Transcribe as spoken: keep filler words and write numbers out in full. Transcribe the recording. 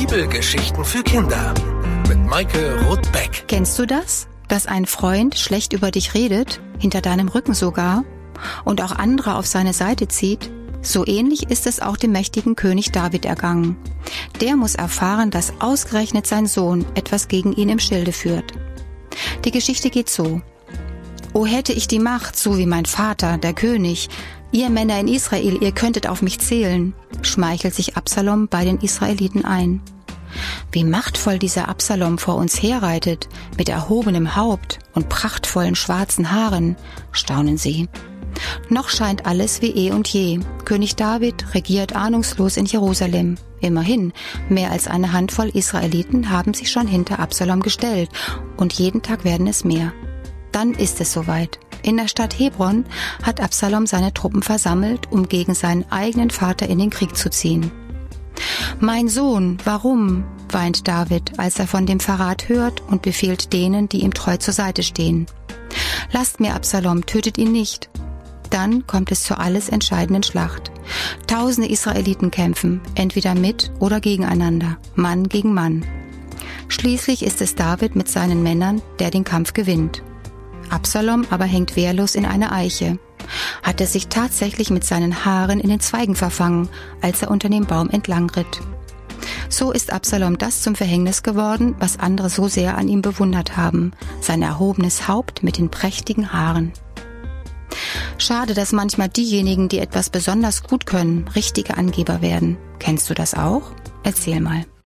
Bibelgeschichten für Kinder mit Maike Roth-Beck. Kennst du das? Dass ein Freund schlecht über dich redet, hinter deinem Rücken sogar, und auch andere auf seine Seite zieht? So ähnlich ist es auch dem mächtigen König David ergangen. Der muss erfahren, dass ausgerechnet sein Sohn etwas gegen ihn im Schilde führt. Die Geschichte geht so. O hätte ich die Macht, so wie mein Vater, der König. Ihr Männer in Israel, ihr könntet auf mich zählen, schmeichelt sich Absalom bei den Israeliten ein. Wie machtvoll dieser Absalom vor uns herreitet, mit erhobenem Haupt und prachtvollen schwarzen Haaren, staunen sie. Noch scheint alles wie eh und je. König David regiert ahnungslos in Jerusalem. Immerhin, mehr als eine Handvoll Israeliten haben sich schon hinter Absalom gestellt und jeden Tag werden es mehr. Dann ist es soweit. In der Stadt Hebron hat Absalom seine Truppen versammelt, um gegen seinen eigenen Vater in den Krieg zu ziehen. »Mein Sohn, warum?« weint David, als er von dem Verrat hört und befiehlt denen, die ihm treu zur Seite stehen. »Lasst mir Absalom, tötet ihn nicht.« Dann kommt es zur alles entscheidenden Schlacht. Tausende Israeliten kämpfen, entweder mit oder gegeneinander, Mann gegen Mann. Schließlich ist es David mit seinen Männern, der den Kampf gewinnt. Absalom aber hängt wehrlos in einer Eiche. Hat er sich tatsächlich mit seinen Haaren in den Zweigen verfangen, als er unter dem Baum entlang ritt. So ist Absalom das zum Verhängnis geworden, was andere so sehr an ihm bewundert haben, sein erhobenes Haupt mit den prächtigen Haaren. Schade, dass manchmal diejenigen, die etwas besonders gut können, richtige Angeber werden. Kennst du das auch? Erzähl mal.